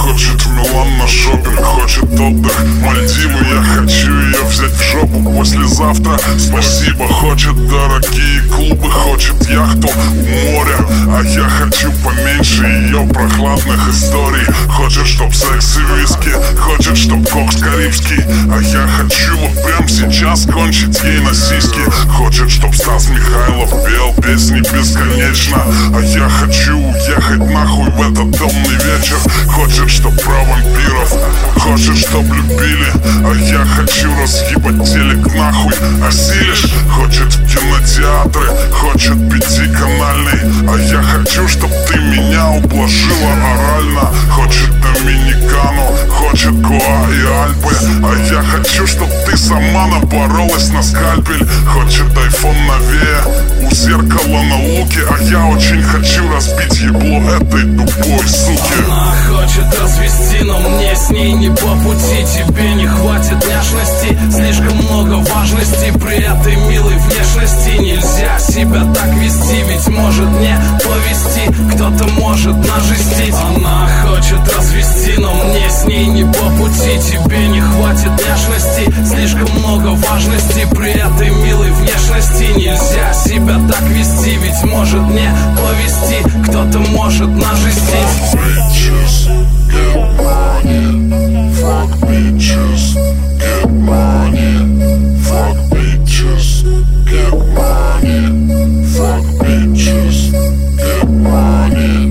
хочет в Милан на шопинг, хочет отдых, Мальдивы. Я хочу ее взять в жопу послезавтра. Спасибо, хочет дорогие клубы, хочет яхту у моря. А я хочу поменьше ее прохладных историй. Хочет, чтоб секс и виски, хочет, чтоб кокс карибский. А я хочу вот прям сейчас кончить ей на сиськи. Хочет, чтоб Стас Михайлов пел песни бесконечно. А я хочу уехать нахуй в этот темный вечер. Хочет, чтоб про вампиров, хочет, чтоб любили. А я хочу разъебать телек нахуй. Осилишь? Хочет в кинотеатры, хочет пятиканальный. А я хочу, чтоб ты меня ублажила орально. Хочет Доминикану, хочет Гоа и Альпы. А я хочу, чтоб ты сама напоролась на скальпель. Хочет айфон новее, у зеркала на луке. А я очень хочу разбить ебло этой тупой суки. Она хочет развести, но мне с ней не по пути. Тебе не хватит няшности, слишком много важности. При этой милой внешности нельзя себя так вести. Ведь может не повести, кто-то может нажестить. Она хочет развести, но мне с ней не по пути. Тебе не хватит няшности, слишком много важности. При этой милой внешности нельзя себя так вести. Ведь может не повести, кто-то может нажестить. Bitches, get money. Fuck bitches, get money. Fuck bitches, get money. Fuck bitches, get money.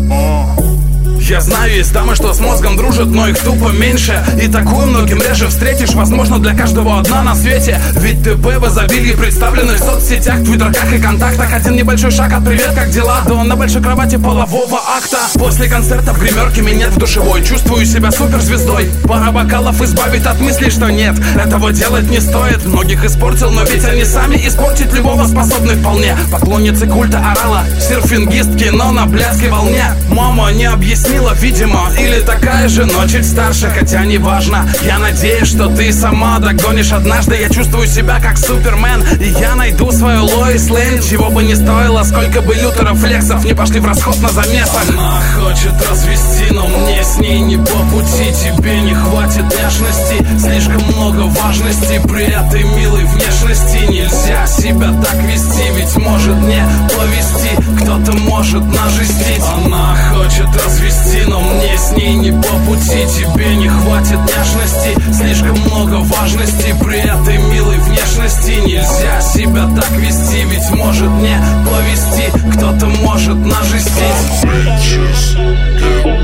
Я знаю, есть дамы, что с мозгом дружат, но их тупо меньше. И такую многим реже встретишь, возможно, для каждого одна на свете. Ведь ТП в изобилии представлены в соцсетях, твиттерках и контактах. Один небольшой шаг от «Привет, как дела?» до на большой кровати полового акта. После концерта в гримерке меня в душевой. Чувствую себя суперзвездой. Пара бокалов избавит от мысли, что нет, этого делать не стоит. Многих испортил, но ведь они сами испортить любого способны вполне. Поклонницы культа орала, серфингистки, но на блядской волне. Мама не объяснила, видимо, или такая же, но чуть старше, хотя не важно. Я надеюсь, что ты сама догонишь однажды. Я чувствую себя как Супермен, и я найду свою Лоис Лейн. Чего бы не стоило, сколько бы лютеров флексов не пошли в расход на замесах. Она хочет развести, но мне с ней не по пути. Тебе не хватит няшности, слишком много важности. При этой милой внешности нельзя себя так вести. Ведь может не повести, кто-то может нажестить. Она хочет развести, но мне с ней не по пути. Тебе не хватит няшности, слишком много важности. При этой милой внешности нельзя себя так вести. Ведь может не повести, кто-то может нажестить. Bitches, get